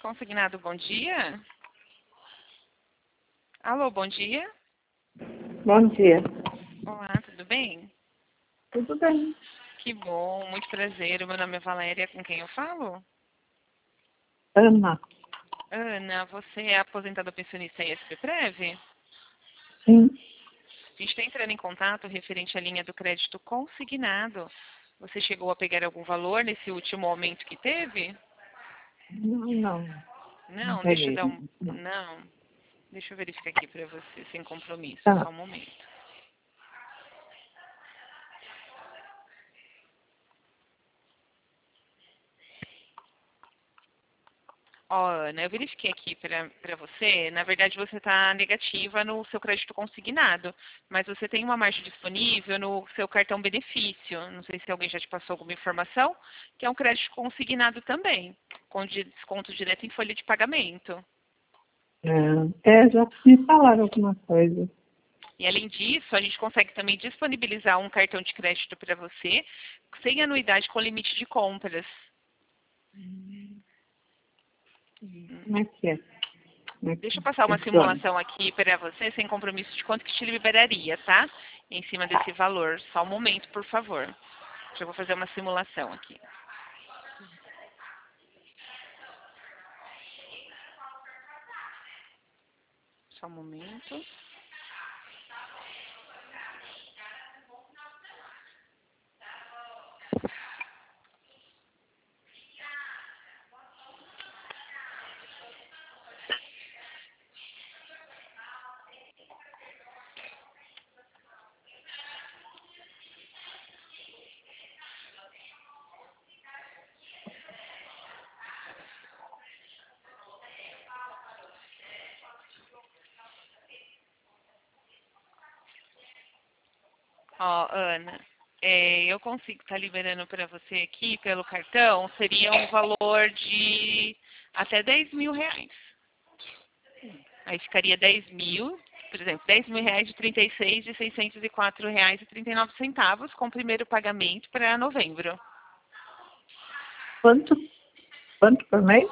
Consignado, bom dia. Alô, bom dia. Bom dia. Olá, tudo bem? Tudo bem? Que bom, muito prazer. O meu nome é Valéria, com quem eu falo? Ana. Ana, você é aposentada pensionista ISP-Prev? Sim. A gente está entrando em contato referente à linha do crédito consignado. Você chegou a pegar algum valor nesse último aumento que teve? Não. Não Não, deixa eu peguei. dar um... Não. Não. Deixa eu verificar aqui para você, sem compromisso. Tá. Só um momento. Ó, Ana, eu verifiquei aqui para você. Na verdade, você está negativa no seu crédito consignado, mas você tem uma margem disponível no seu cartão benefício. Não sei se alguém já te passou alguma informação, que é um crédito consignado também, com desconto direto em folha de pagamento. Já me falaram alguma coisa. E além disso, a gente consegue também disponibilizar um cartão de crédito para você, sem anuidade com limite de compras. Como é que é? Como é que Deixa eu passar uma funciona? simulação aqui para você, sem compromisso de quanto que te liberaria, tá? Em cima desse valor. Só um momento, por favor. Eu vou fazer uma simulação aqui. Só um momento. Ó, Ana, eu consigo estar liberando para você aqui pelo cartão, seria um valor de até 10 mil reais. Aí ficaria 10 mil, por exemplo, 10 mil reais de 36 de 604 reais e 39 centavos com o primeiro pagamento para novembro. Quanto? Quanto por mês?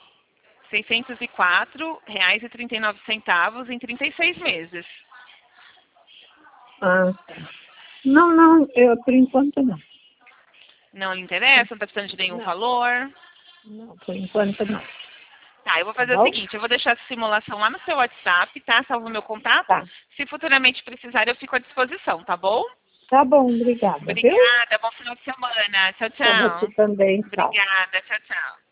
604 reais e 39 centavos em 36 meses. Ah, tá. Não, por enquanto não. Não lhe interessa? Não está precisando de nenhum Não, valor? não, por enquanto não. Tá, eu vou Tá fazer o bom? seguinte, eu vou deixar essa simulação lá no seu WhatsApp, tá? Salvo o meu contato. Tá. Se futuramente precisar, eu fico à disposição, tá bom? Tá bom, obrigada, viu? Obrigada, bom final de semana. Tchau, Pra você tchau. também, tchau. Obrigada, tchau, tchau.